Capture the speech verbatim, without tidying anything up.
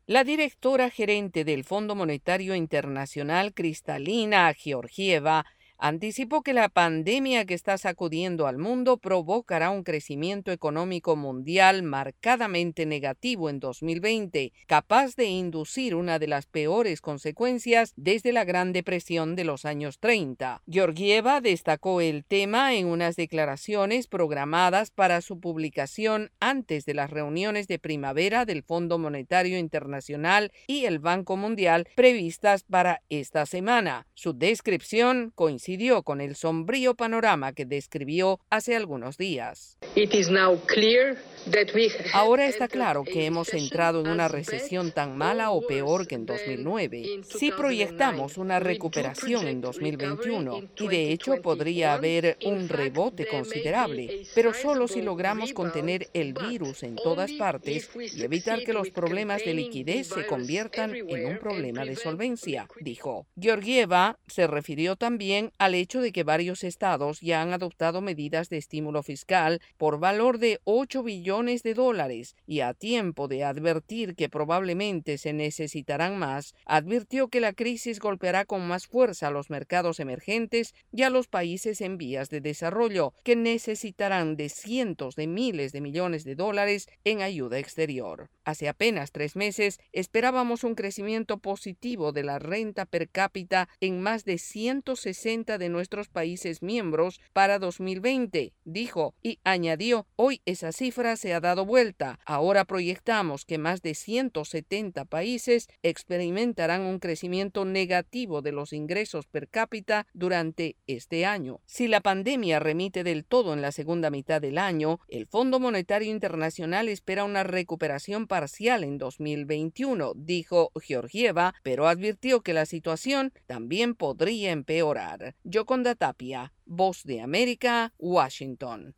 La directora gerente del Fondo Monetario Internacional, Kristalina Georgieva, anticipó que la pandemia que está sacudiendo al mundo provocará un crecimiento económico mundial marcadamente negativo en dos mil veinte, capaz de inducir una de las peores consecuencias desde la Gran Depresión de los años treinta. Georgieva destacó el tema en unas declaraciones programadas para su publicación antes de las reuniones de primavera del Fondo Monetario Internacional y el Banco Mundial previstas para esta semana. Su descripción coincide con el sombrío panorama que describió hace algunos días. Ahora está claro que hemos entrado en una recesión tan mala o peor que en dos mil nueve. Sí proyectamos una recuperación en dos mil veintiuno y de hecho podría haber un rebote considerable, pero solo si logramos contener el virus en todas partes y evitar que los problemas de liquidez se conviertan en un problema de solvencia, dijo. Georgieva se refirió también al hecho de que varios estados ya han adoptado medidas de estímulo fiscal por valor de ocho billones de dólares y a tiempo de advertir que probablemente se necesitarán más, advirtió que la crisis golpeará con más fuerza a los mercados emergentes y a los países en vías de desarrollo, que necesitarán de cientos de miles de millones de dólares en ayuda exterior. Hace apenas tres meses esperábamos un crecimiento positivo de la renta per cápita en más de ciento sesenta de nuestros países miembros para dos mil veinte, dijo, y añadió, hoy esa cifra se ha dado vuelta. Ahora proyectamos que más de ciento setenta países experimentarán un crecimiento negativo de los ingresos per cápita durante este año. Si la pandemia remite del todo en la segunda mitad del año, el Fondo Monetario Internacional espera una recuperación parcial en dos mil veintiuno, dijo Georgieva, pero advirtió que la situación también podría empeorar. Yoconda Tapia, Voz de América, Washington.